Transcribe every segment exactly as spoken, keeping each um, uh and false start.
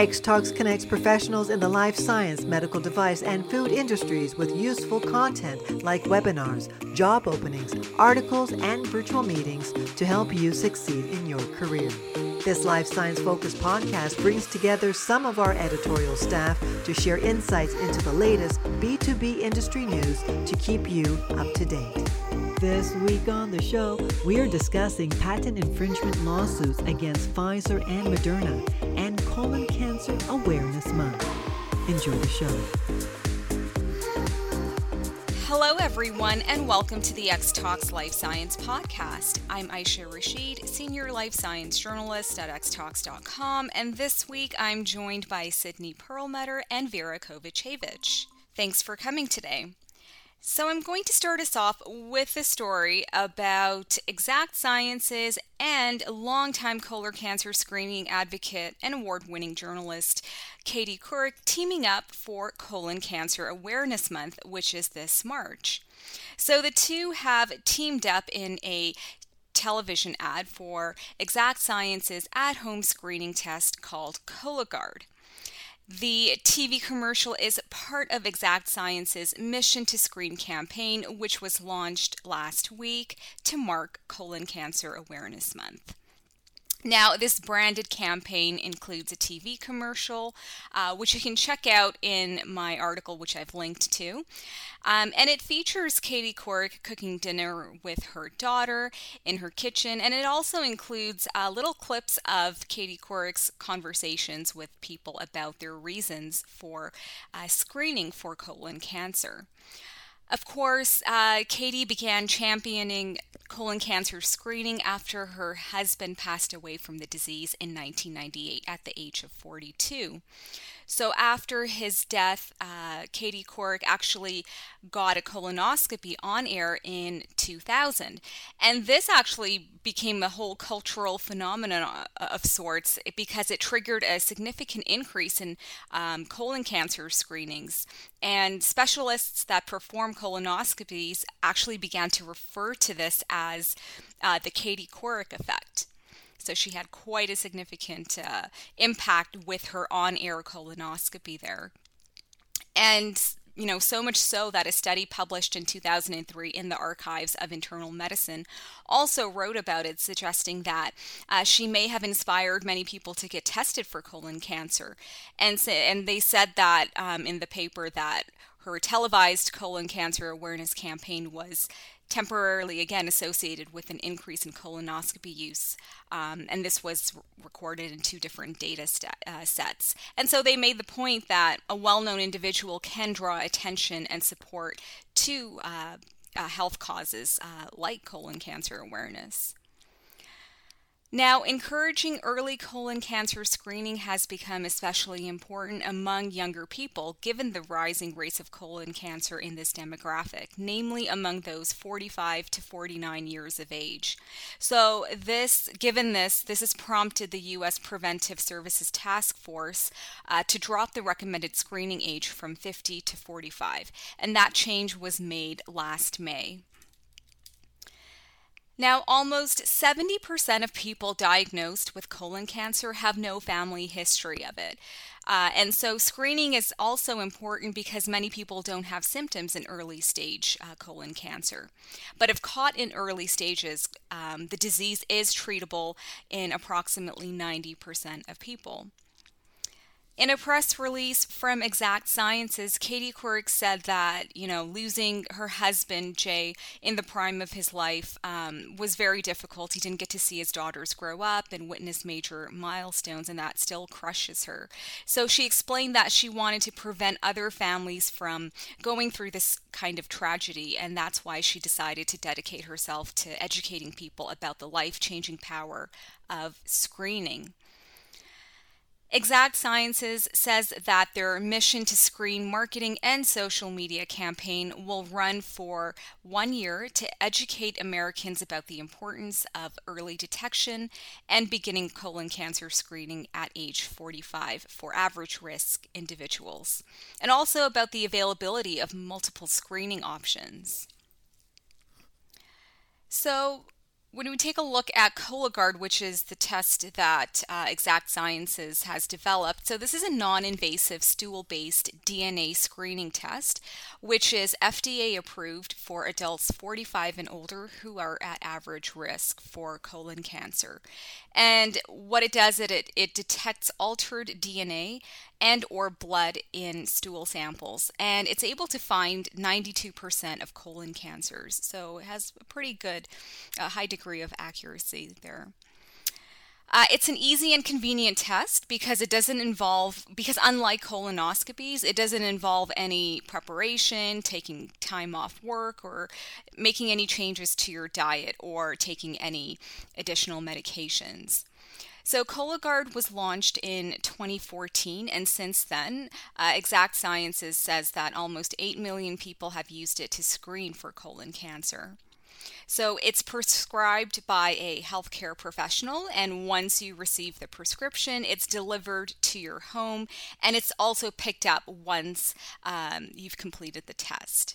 X Talks connects professionals in the life science, medical device, and food industries with useful content like webinars, job openings, articles, and virtual meetings to help you succeed in your career. This life science focused podcast brings together some of our editorial staff to share insights into the latest B two B industry news to keep you up to date. This week on the show, we are discussing patent infringement lawsuits against Pfizer and Moderna and Colon Cancer Awareness Month. Enjoy the show. Hello, everyone, and welcome to the X Talks Life Science Podcast. I'm Aisha Rashid, Senior Life Science Journalist at x talks dot com, and this week I'm joined by Sydney Perlmutter and Vera Kovacevic. Thanks for coming today. So I'm going to start us off with a story about Exact Sciences and longtime colon cancer screening advocate and award-winning journalist Katie Couric teaming up for Colon Cancer Awareness Month, which is this March. So the two have teamed up in a television ad for Exact Sciences at-home screening test called Cologuard. The T V commercial is part of Exact Sciences' Mission to Screen campaign, which was launched last week to mark Colon Cancer Awareness Month. Now, this branded campaign includes a T V commercial, uh, which you can check out in my article, which I've linked to. Um, and it features Katie Couric cooking dinner with her daughter in her kitchen. And it also includes uh, little clips of Katie Couric's conversations with people about their reasons for uh, screening for colon cancer. Of course, uh, Katie began championing colon cancer screening after her husband passed away from the disease in nineteen ninety-eight at the age of forty-two. So after his death, uh, Katie Couric actually got a colonoscopy on air in two thousand. And this actually became a whole cultural phenomenon of sorts because it triggered a significant increase in um, colon cancer screenings. And specialists that perform colonoscopies actually began to refer to this as uh, the Katie Couric effect. So she had quite a significant uh, impact with her on-air colonoscopy there. And, you know, so much so that a study published in two thousand three in the Archives of Internal Medicine also wrote about it, suggesting that uh, she may have inspired many people to get tested for colon cancer. And, so, and they said that um, in the paper that her televised colon cancer awareness campaign was temporarily, again, associated with an increase in colonoscopy use. Um, and this was r- recorded in two different data st- uh, sets. And so they made the point that a well-known individual can draw attention and support to uh, uh, health causes uh, like colon cancer awareness. Now, encouraging early colon cancer screening has become especially important among younger people, given the rising rates of colon cancer in this demographic, namely among those forty-five to forty-nine years of age. So this, given this, this has prompted the U S Preventive Services Task Force uh, to drop the recommended screening age from fifty to forty-five, and that change was made last May. Now, almost seventy percent of people diagnosed with colon cancer have no family history of it. Uh, and so screening is also important because many people don't have symptoms in early stage uh, colon cancer. But if caught in early stages, um, the disease is treatable in approximately ninety percent of people. In a press release from Exact Sciences, Katie Couric said that, you know, losing her husband, Jay, in the prime of his life um, was very difficult. He didn't get to see his daughters grow up and witness major milestones, and that still crushes her. So she explained that she wanted to prevent other families from going through this kind of tragedy, and that's why she decided to dedicate herself to educating people about the life-changing power of screening. Exact Sciences says that their Mission to Screen marketing and social media campaign will run for one year to educate Americans about the importance of early detection and beginning colon cancer screening at age forty-five for average risk individuals, and also about the availability of multiple screening options. So, When we take a look at Cologuard, which is the test that uh, Exact Sciences has developed, so this is a non-invasive stool-based D N A screening test, which is F D A approved for adults forty-five and older who are at average risk for colon cancer. And what it does, it, it, it detects altered D N A and or blood in stool samples, and it's able to find ninety-two percent of colon cancers. So it has a pretty good uh, high degree of accuracy there. Uh, it's an easy and convenient test because it doesn't involve, because unlike colonoscopies, it doesn't involve any preparation, taking time off work, or making any changes to your diet or taking any additional medications. So Cologuard was launched in twenty fourteen, and since then, uh, Exact Sciences says that almost eight million people have used it to screen for colon cancer. So it's prescribed by a healthcare professional, and once you receive the prescription, it's delivered to your home, and it's also picked up once um, you've completed the test.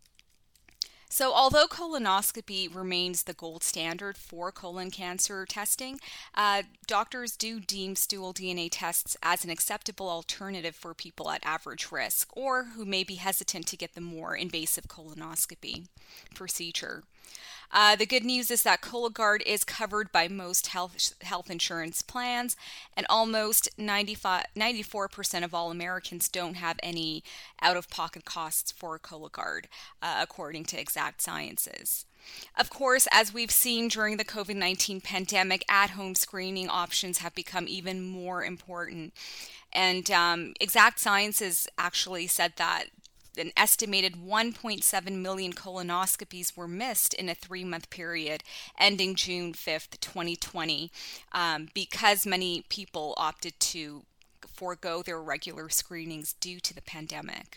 So although colonoscopy remains the gold standard for colon cancer testing, uh, doctors do deem stool D N A tests as an acceptable alternative for people at average risk or who may be hesitant to get the more invasive colonoscopy procedure. Uh, the good news is that Cologuard is covered by most health health insurance plans, and almost ninety-five, ninety-four percent of all Americans don't have any out-of-pocket costs for Cologuard, uh, according to Exact Sciences. Of course, as we've seen during the COVID nineteen pandemic, at-home screening options have become even more important. And um, Exact Sciences actually said that an estimated one point seven million colonoscopies were missed in a three-month period ending June fifth, twenty twenty, um, because many people opted to forego their regular screenings due to the pandemic.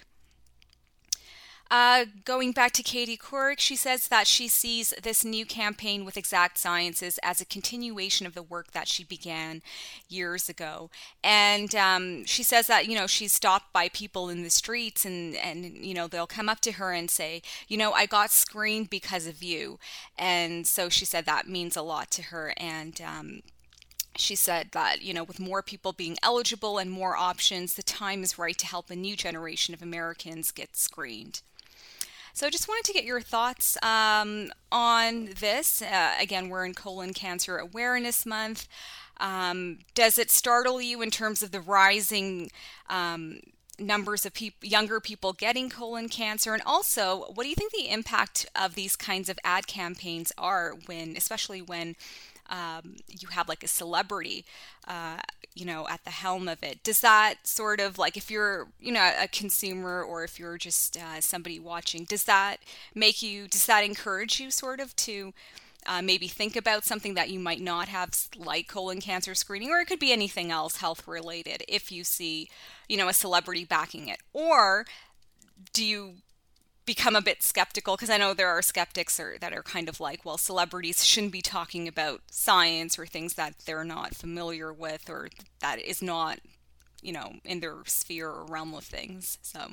Uh, going back to Katie Couric, she says that she sees this new campaign with Exact Sciences as a continuation of the work that she began years ago. And um, she says that, you know, she's stopped by people in the streets and, and, you know, they'll come up to her and say, you know, I got screened because of you. And so she said that means a lot to her. And um, she said that, you know, with more people being eligible and more options, the time is right to help a new generation of Americans get screened. So I just wanted to get your thoughts um, on this. Uh, again, we're in Colon Cancer Awareness Month. Um, does it startle you in terms of the rising um, numbers of peop- younger people getting colon cancer? And also, what do you think the impact of these kinds of ad campaigns are when, especially when Um, you have like a celebrity, uh, you know, at the helm of it? Does that sort of like, if you're, you know, a consumer or if you're just uh, somebody watching, does that make you, does that encourage you sort of to uh, maybe think about something that you might not have, like colon cancer screening, or it could be anything else health related, if you see, you know, a celebrity backing it? Or do you become a bit skeptical? Because I know there are skeptics are, that are kind of like, well, celebrities shouldn't be talking about science or things that they're not familiar with or that is not, you know, in their sphere or realm of things. So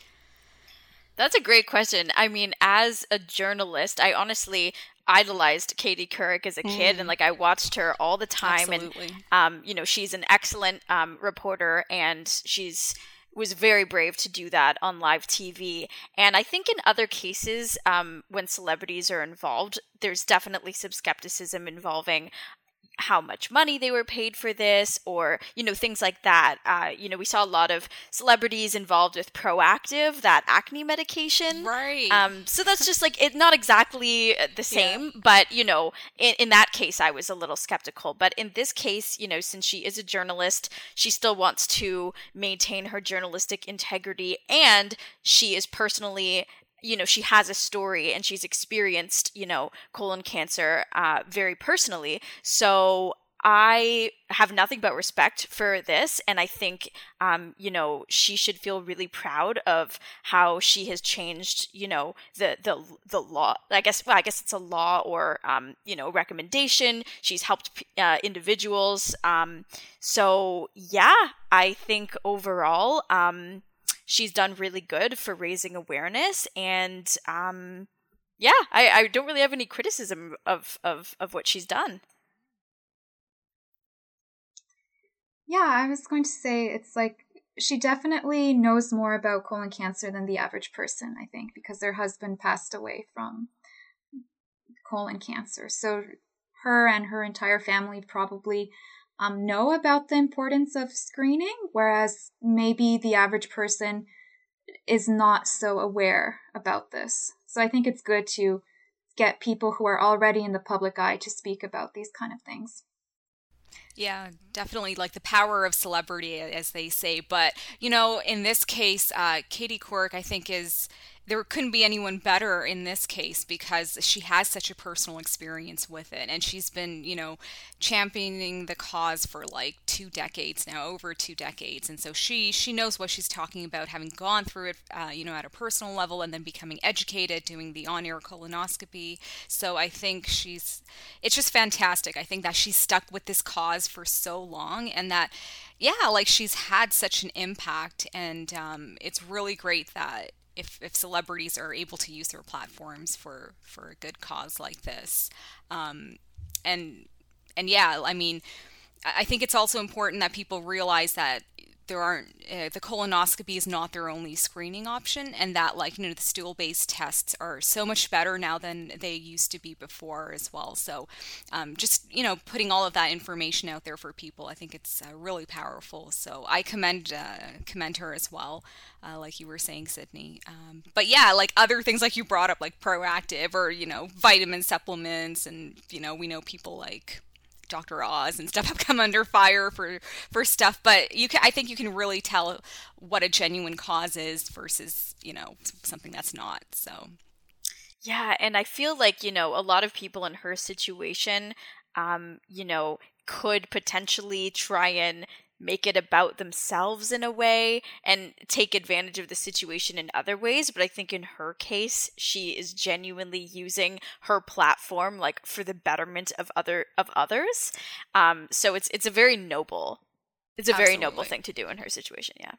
that's a great question. I mean, as a journalist, I honestly idolized Katie Couric as a kid, mm. and like I watched her all the time. Absolutely. And um, you know, she's an excellent um, reporter, and she's was very brave to do that on live T V. And I think in other cases, um, when celebrities are involved, there's definitely some skepticism involving how much money they were paid for this, or, you know, things like that. Uh, you know, we saw a lot of celebrities involved with Proactiv, that acne medication. Right. Um, so that's just like, it not exactly the same, yeah. but, you know, in, in that case, I was a little skeptical. But in this case, you know, since she is a journalist, she still wants to maintain her journalistic integrity, and she is personally, you know, she has a story and she's experienced, you know, colon cancer uh, very personally. So I have nothing but respect for this. And I think, um, you know, she should feel really proud of how she has changed, you know, the, the, the law, I guess, well, I guess it's a law or, um, you know, recommendation. She's helped uh, individuals. Um, so yeah, I think overall, um, she's done really good for raising awareness, and um, yeah, I, I don't really have any criticism of, of, of what she's done. Yeah, I was going to say it's like she definitely knows more about colon cancer than the average person, I think, because their husband passed away from colon cancer. So her and her entire family probably um, know about the importance of screening, whereas maybe the average person is not so aware about this. So I think it's good to get people who are already in the public eye to speak about these kind of things. Yeah, definitely, like the power of celebrity, as they say. But, you know, in this case, uh, Katie Couric, I think, is, there couldn't be anyone better in this case because she has such a personal experience with it. And she's been, you know, championing the cause for like two decades now, over two decades. And so she, she knows what she's talking about, having gone through it, uh, you know, at a personal level and then becoming educated, doing the on-air colonoscopy. So I think she's, it's just fantastic. I think that she's stuck with this cause for so long and that, yeah, like she's had such an impact. And um, it's really great that If, if celebrities are able to use their platforms for, for a good cause like this. Um, and, and yeah, I mean, I think it's also important that people realize that there aren't, uh, the colonoscopy is not their only screening option, and that, like, you know, the stool-based tests are so much better now than they used to be before as well. So um, just, you know, putting all of that information out there for people, I think it's uh, really powerful. So I commend, uh, commend her as well, uh, like you were saying, Sydney. Um, but yeah, like other things like you brought up, like Proactiv or, you know, vitamin supplements, and, you know, we know people like Doctor Oz and stuff have come under fire for, for stuff, but you can, I think you can really tell what a genuine cause is versus, you know, something that's not. So. Yeah. And I feel like, you know, a lot of people in her situation, um, you know, could potentially try and make it about themselves in a way and take advantage of the situation in other ways. But I think in her case, she is genuinely using her platform like for the betterment of other of others. Um, so it's it's a very noble, it's a Absolutely. very noble thing to do in her situation. Yeah.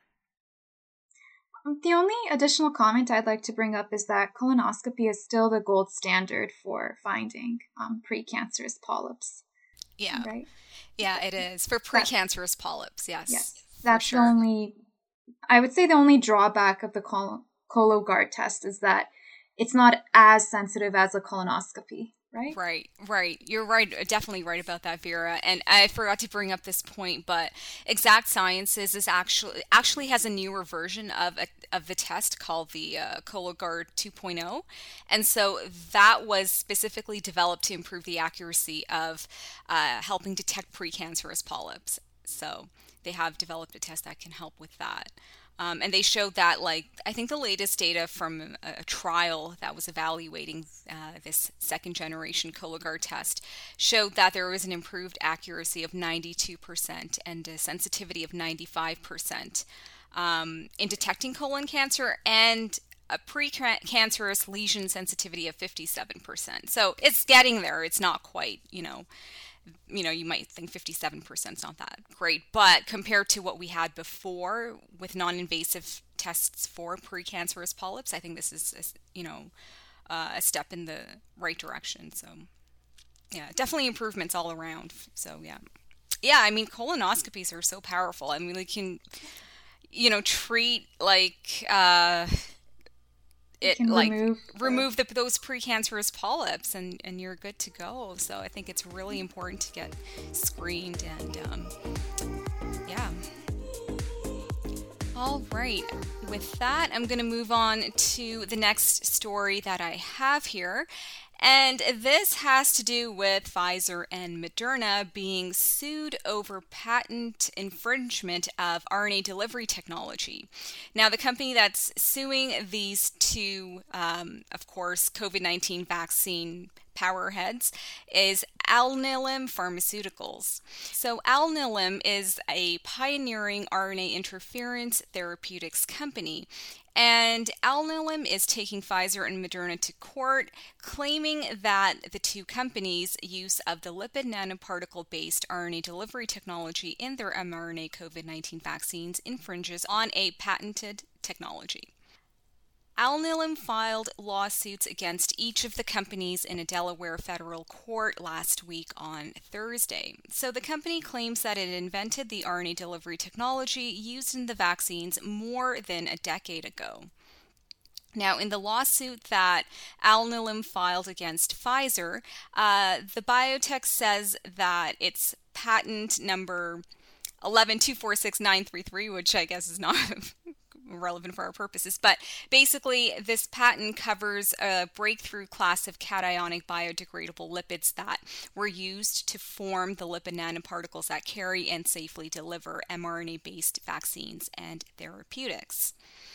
The only additional comment I'd like to bring up is that colonoscopy is still the gold standard for finding um, precancerous polyps. Yeah. Right. Yeah, it is. For precancerous polyps, yes. Yes. That's sure. the only, I would say the only drawback of the col- Cologuard test is that it's not as sensitive as a colonoscopy, right? Right, right. You're right, definitely right about that, Vera. And I forgot to bring up this point, but Exact Sciences is actually actually has a newer version of a, of the test called the uh, Cologuard two point oh. And so that was specifically developed to improve the accuracy of uh, helping detect precancerous polyps. So they have developed a test that can help with that. Um, and they showed that, like, I think the latest data from a, a trial that was evaluating uh, this second generation Cologuard test showed that there was an improved accuracy of ninety-two percent and a sensitivity of ninety-five percent um, in detecting colon cancer, and a precancerous lesion sensitivity of fifty-seven percent. So it's getting there. It's not quite, you know, you know, you might think fifty-seven percent is not that great, but compared to what we had before with non-invasive tests for precancerous polyps, I think this is, a, you know, uh, a step in the right direction. So, yeah, definitely improvements all around. So, yeah. Yeah, I mean, colonoscopies are so powerful. I mean, they can, you know, treat, like, uh... it like remove, remove the, those precancerous polyps and, and you're good to go. So I think it's really important to get screened and um, yeah. All right. With that, I'm going to move on to the next story that I have here. And this has to do with Pfizer and Moderna being sued over patent infringement of R N A delivery technology. Now, the company that's suing these two, um, of course, COVID nineteen vaccine powerheads is Alnylam Pharmaceuticals. So Alnylam is a pioneering R N A interference therapeutics company. And Alnylam is taking Pfizer and Moderna to court, claiming that the two companies' use of the lipid nanoparticle-based R N A delivery technology in their mRNA COVID nineteen vaccines infringes on a patented technology. Alnylam filed lawsuits against each of the companies in a Delaware federal court last week on Thursday. So the company claims that it invented the R N A delivery technology used in the vaccines more than a decade ago. Now, in the lawsuit that Alnylam filed against Pfizer, uh, the biotech says that its patent number eleven two four six nine three three, which I guess is not relevant for our purposes, but basically this patent covers a breakthrough class of cationic biodegradable lipids that were used to form the lipid nanoparticles that carry and safely deliver mRNA-based vaccines and therapeutics.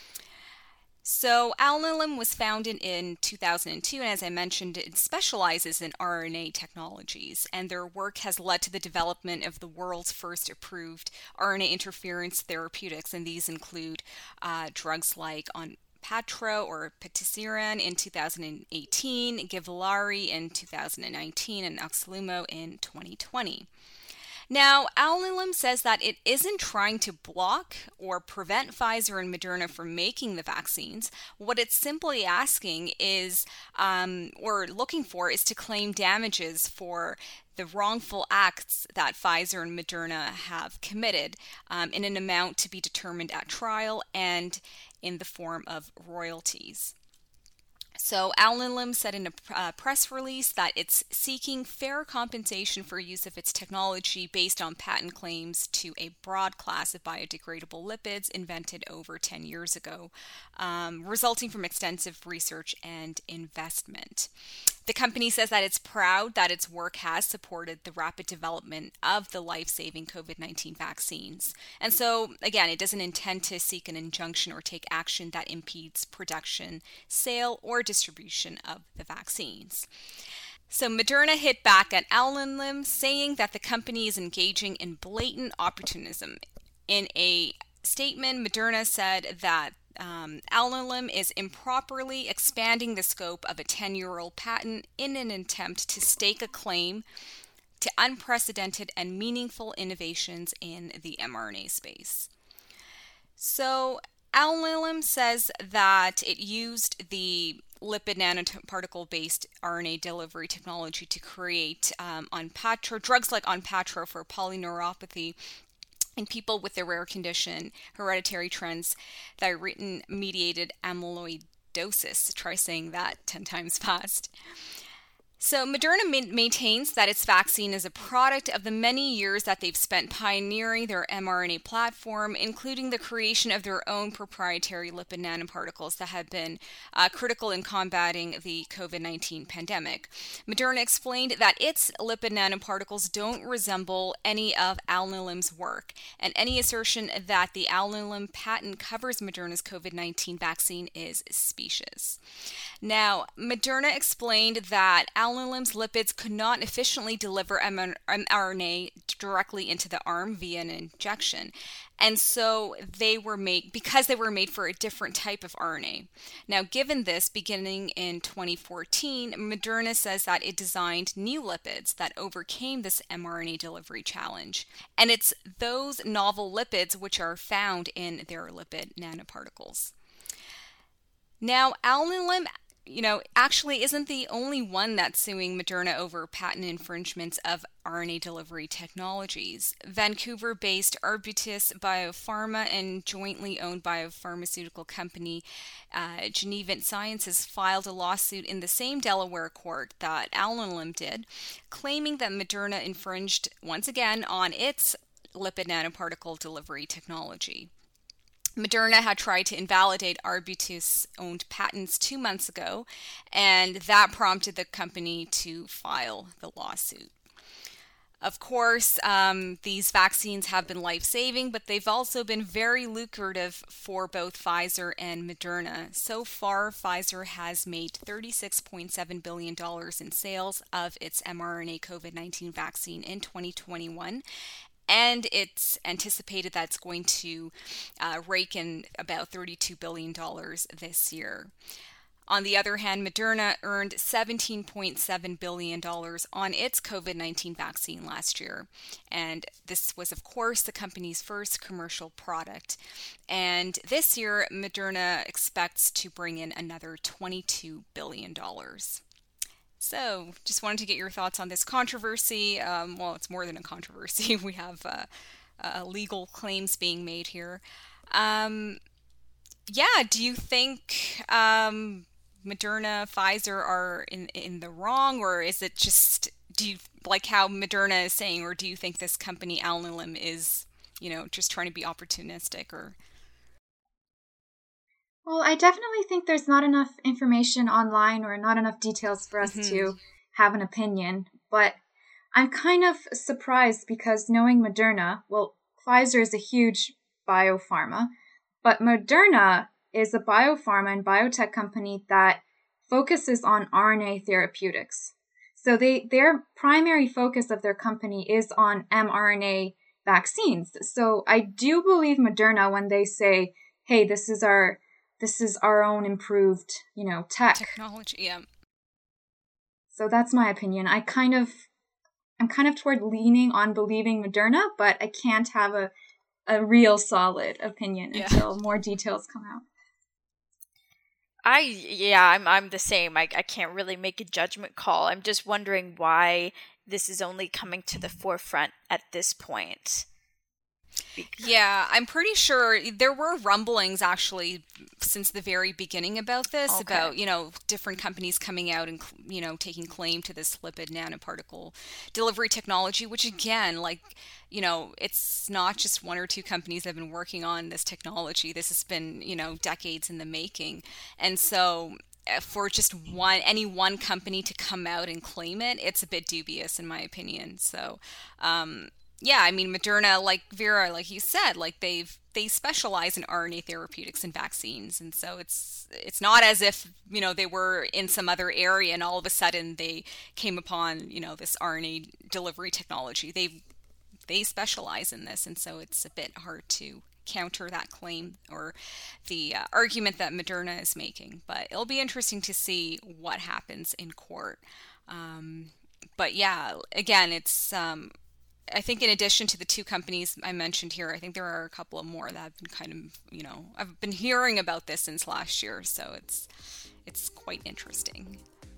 So Alnylam was founded in two thousand two, and as I mentioned, it specializes in R N A technologies, and their work has led to the development of the world's first approved R N A interference therapeutics, and these include uh, drugs like Onpattro or patisiran in two thousand eighteen, Givlaari in two thousand nineteen, and Oxlumo in twenty twenty. Now, Alnylam says that it isn't trying to block or prevent Pfizer and Moderna from making the vaccines. What it's simply asking is, um, or looking for, is to claim damages for the wrongful acts that Pfizer and Moderna have committed um, in an amount to be determined at trial and in the form of royalties. So Alnylam said in a uh, press release that it's seeking fair compensation for use of its technology based on patent claims to a broad class of biodegradable lipids invented over ten years ago, um, resulting from extensive research and investment. The company says that it's proud that its work has supported the rapid development of the life-saving COVID nineteen vaccines. And so, again, it doesn't intend to seek an injunction or take action that impedes production, sale, or distribution of the vaccines. So Moderna hit back at Alnylam, saying that the company is engaging in blatant opportunism. In a statement, Moderna said that Um, Alnylam is improperly expanding the scope of a ten-year-old patent in an attempt to stake a claim to unprecedented and meaningful innovations in the mRNA space. So Alnylam says that it used the lipid nanoparticle-based R N A delivery technology to create um, Onpattro, drugs like Onpattro for polyneuropathy in people with the rare condition, hereditary transthyretin-mediated amyloidosis. Try saying that ten times fast. So Moderna ma- maintains that its vaccine is a product of the many years that they've spent pioneering their mRNA platform, including the creation of their own proprietary lipid nanoparticles that have been uh, critical in combating the COVID nineteen pandemic. Moderna explained that its lipid nanoparticles don't resemble any of Alnylam's work, and any assertion that the Alnylam patent covers Moderna's COVID nineteen vaccine is specious. Now, Moderna explained that Alnylam's lipids could not efficiently deliver mRNA directly into the arm via an injection. And so they were made, because they were made for a different type of R N A. Now, given this, beginning in twenty fourteen, Moderna says that it designed new lipids that overcame this mRNA delivery challenge. And it's those novel lipids which are found in their lipid nanoparticles. Now, Alnylam you know, actually isn't the only one that's suing Moderna over patent infringements of R N A delivery technologies. Vancouver-based Arbutus Biopharma and jointly owned biopharmaceutical company uh, Genevant Sciences filed a lawsuit in the same Delaware court that Alnylam did, claiming that Moderna infringed once again on its lipid nanoparticle delivery technology. Moderna had tried to invalidate Arbutus-owned patents two months ago, and that prompted the company to file the lawsuit. Of course, um, these vaccines have been life-saving, but they've also been very lucrative for both Pfizer and Moderna. So far, Pfizer has made thirty-six point seven billion dollars in sales of its mRNA COVID nineteen vaccine in twenty twenty-one. And it's anticipated that it's going to uh, rake in about thirty-two billion dollars this year. On the other hand, Moderna earned seventeen point seven billion dollars on its COVID nineteen vaccine last year. And this was, of course, the company's first commercial product. And this year, Moderna expects to bring in another twenty-two billion dollars. So, just wanted to get your thoughts on this controversy. Um, well, it's more than a controversy. We have uh, uh, legal claims being made here. Um, yeah, do you think um, Moderna, Pfizer are in in the wrong, or is it just, do you like how Moderna is saying, or do you think this company, Alnylam, is, you know, just trying to be opportunistic? Or Well, I definitely think there's not enough information online or not enough details for us mm-hmm. to have an opinion, but I'm kind of surprised because knowing Moderna, well, Pfizer is a huge biopharma, but Moderna is a biopharma and biotech company that focuses on R N A therapeutics. So they their primary focus of their company is on mRNA vaccines. So I do believe Moderna when they say, hey, this is our this is our own improved, you know, tech. Technology, yeah. So that's my opinion. I kind of I'm kind of toward leaning on believing Moderna, but I can't have a a real solid opinion yeah. until more details come out. I yeah, I'm I'm the same. I I can't really make a judgment call. I'm just wondering why this is only coming to the forefront at this point. Because yeah, I'm pretty sure there were rumblings actually since the very beginning about this, okay. about, you know, different companies coming out and, you know, taking claim to this lipid nanoparticle delivery technology, which again, like, you know, it's not just one or two companies that have been working on this technology. This has been, you know, decades in the making. And so for just one, any one company to come out and claim it, it's a bit dubious in my opinion. So, um, yeah, I mean, Moderna, like Vera, like you said, like they've they specialize in R N A therapeutics and vaccines, and so it's it's not as if, you know, they were in some other area and all of a sudden they came upon, you know, this R N A delivery technology. They they specialize in this, and so it's a bit hard to counter that claim or the uh, argument that Moderna is making. But it'll be interesting to see what happens in court. Um, but yeah, again, it's. Um, I think in addition to the two companies I mentioned here, I think there are a couple of more that have been kind of, you know, I've been hearing about this since last year, so it's it's quite interesting.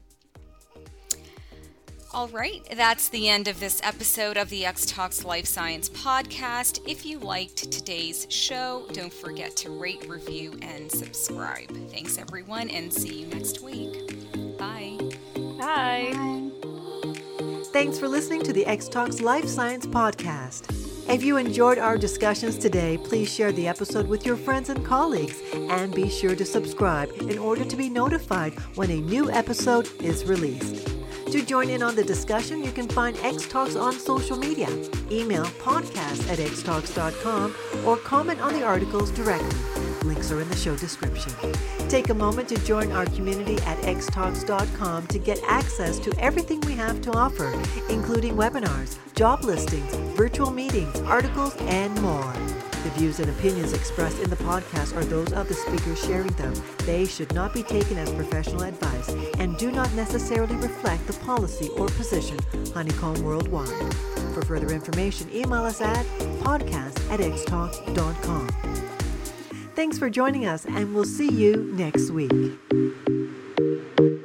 All right, that's the end of this episode of the X Talks Life Science podcast. If you liked today's show, don't forget to rate, review, and subscribe. Thanks, everyone, and see you next week. Bye. Bye. Bye. Thanks for listening to the X Talks Life Science podcast. If you enjoyed our discussions today, please share the episode with your friends and colleagues, and be sure to subscribe in order to be notified when a new episode is released. To join in on the discussion, you can find X Talks on social media. Email podcast at x talks dot com or comment on the articles directly. Links are in the show description. Take a moment to join our community at x talks dot com to get access to everything we have to offer, including webinars, job listings, virtual meetings, articles, and more. The views and opinions expressed in the podcast are those of the speakers sharing them. They should not be taken as professional advice and do not necessarily reflect the policy or position Honeycomb Worldwide. For further information, email us at podcast at x talks dot com. Thanks for joining us, and we'll see you next week.